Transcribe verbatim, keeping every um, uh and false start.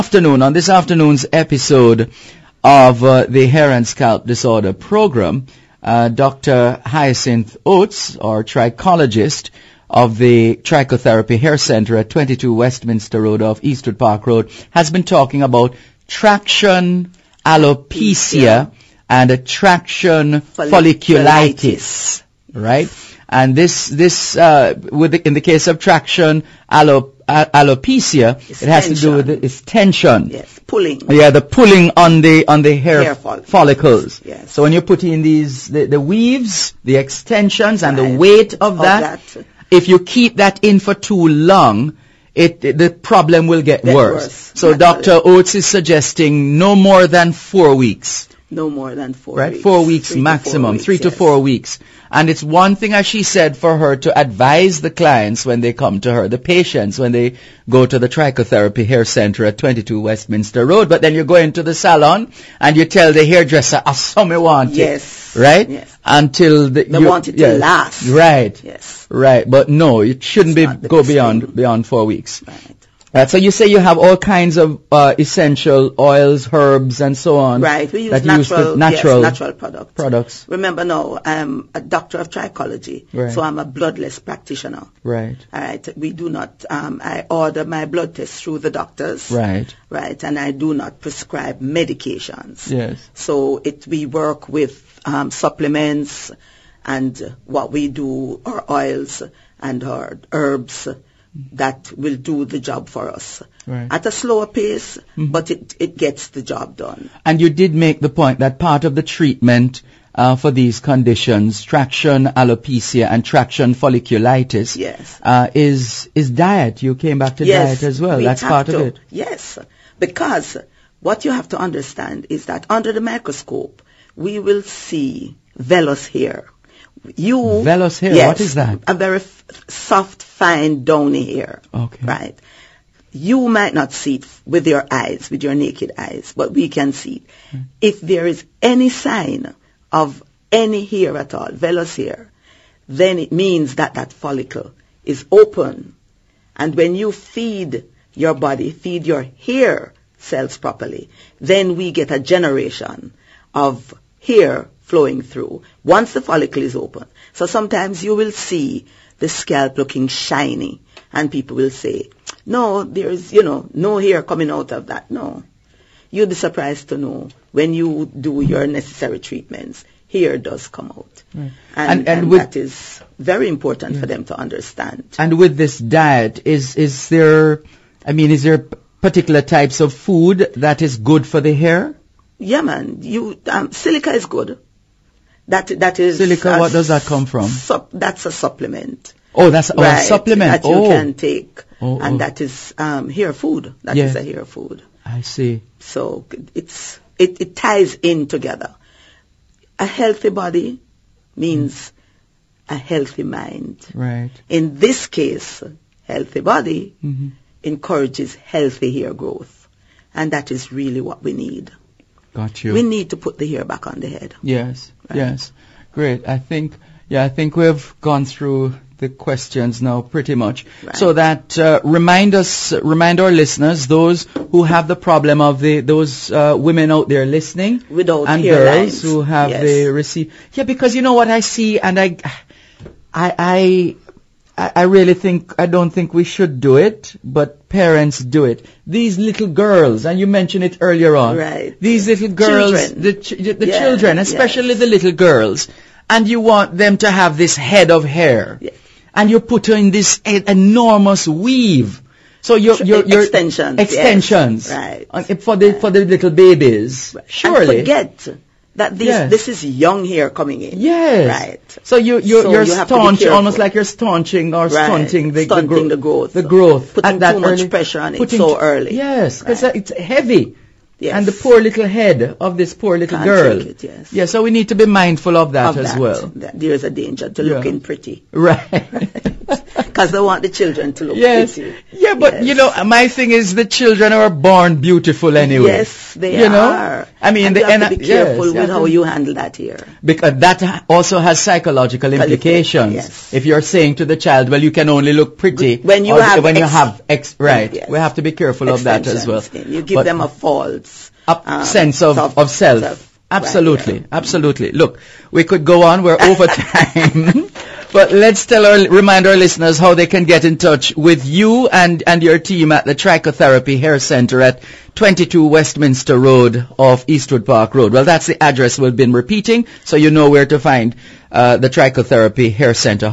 Afternoon, on this afternoon's episode of uh, the Hair and Scalp Disorder Program, uh, Doctor Hyacinth Oates, or trichologist of the Trichotherapy Hair Center at twenty-two Westminster Road off Eastwood Park Road, has been talking about traction alopecia and a traction folliculitis, right? And this, this, uh, with the, in the case of traction alo, uh, alopecia, it's it has tension. to do with the, it's tension. Yes, pulling. Yeah, the pulling on the, on the hair, hair follicles. follicles. Yes. So when you put in these, the, the weaves, the extensions and right. the weight of, of that, that, if you keep that in for too long, it, it the problem will get, get worse. worse. So Doctor Oates is suggesting no more than four weeks. No more than four right? weeks. Four weeks three maximum, four weeks, three to yes. four weeks. And it's one thing, as she said, for her to advise the clients when they come to her, the patients when they go to the Trichotherapy Hair Center at twenty-two Westminster Road. But then you go into the salon and you tell the hairdresser, "I saw me want it." Yes. Right? Yes. Until the, they you, want it yes. to last. Right. Yes. Right. But no, it shouldn't It's be go beyond thing. beyond four weeks. Right. Right, so you say you have all kinds of uh, essential oils, herbs, and so on. Right, we use that natural, you use natural, yes, natural products. products. Remember now, I'm a doctor of trichology, Right. so I'm a bloodless practitioner. Right. All right, we do not, um, I order my blood tests through the doctors. Right. Right, and I do not prescribe medications. Yes. So it, we work with um, supplements and what we do, our oils and our herbs, that will do the job for us. Right. At a slower pace, Mm-hmm. but it, it gets the job done. And you did make the point that part of the treatment uh, for these conditions, traction alopecia and traction folliculitis, Yes. uh, is is diet. You came back to Yes, diet as well. we That's have part to. of it. Yes, because what you have to understand is that under the microscope, we will see vellus hair. You Vellus hair, yes, what is that? A very f- soft, fine, downy hair. Okay. Right. You might not see it with your eyes, with your naked eyes, but we can see it. Hmm. If there is any sign of any hair at all, vellus hair, then it means that that follicle is open. And when you feed your body, feed your hair cells properly, then we get a generation of hair flowing through once the follicle is open. So sometimes you will see the scalp looking shiny and people will say, no, there's, you know, no hair coming out of that. No. You'll be surprised to know when you do your necessary treatments, hair does come out. Right. And, And- and and with- that is very important for them to understand. And with this diet, is is there, I mean, is there p- particular types of food that is good for the hair? Yeah, man. You, um, silica is good. That that is Silica, a what does that come from? Sup, that's a supplement. Oh, that's oh, a Right, supplement. that you oh, can take, Oh, and oh. that is um, hair food. That is Yeah. a hair food. I see. So it's it, it ties in together. A healthy body means a healthy mind. Right. In this case, healthy body Mm-hmm. encourages healthy hair growth, and that is really what we need. Got you. We need to put the hair back on the head. Yes, Right. yes. Great. I think, yeah, I think we've gone through the questions now pretty much. Right. So that, uh, remind us, remind our listeners, those who have the problem of the, those, uh, women out there listening. Without and hair girls lines. who have Yes. the receive. Yeah, because you know what I see, and I, I, I, I really think, I don't think we should do it, but parents do it. These little girls, and you mentioned it earlier on. Right. These little girls, Children. the, ch- the Yeah, children, especially yes. the little girls, and you want them to have this head of hair. Yes. And you put her in this e- enormous weave. So your your your Extensions, extensions, yes. Right. on- for the for the little babies. Surely. And forget that this Yes. this is young hair coming in. Yes. Right. So you you So you're you have to be staunch, careful. almost like you're staunching or Right. stunting the Stunting the, the growth. The growth. Putting at that too much early- pressure on it putting so t- early. Yes, because Right. it's heavy. Yes. And the poor little head of this poor little Can't girl. take it, yes. Yeah, so we need to be mindful of that Of as that, well. that there is a danger to Yeah. looking pretty. Right. because they want the children to look yes. pretty. Yeah, but yes. you know, my thing is the children are born beautiful anyway. Yes, they you are. Know? I mean, and the you have en- to be careful yes, with how you handle that here. Because that also has psychological implications. Yes. If you're saying to the child, well, you can only look pretty when you or have when ex- you have ex- right. Yes. We have to be careful of that as well. You give but them a false a um, sense of, self, of self. self. Absolutely, Right, yeah. absolutely. Look, we could go on. We're over time. But let's tell our, remind our listeners how they can get in touch with you and, and your team at the Trichotherapy Hair Center at twenty-two Westminster Road off Eastwood Park Road. Well, that's the address we've been repeating, so you know where to find uh, the Trichotherapy Hair Center.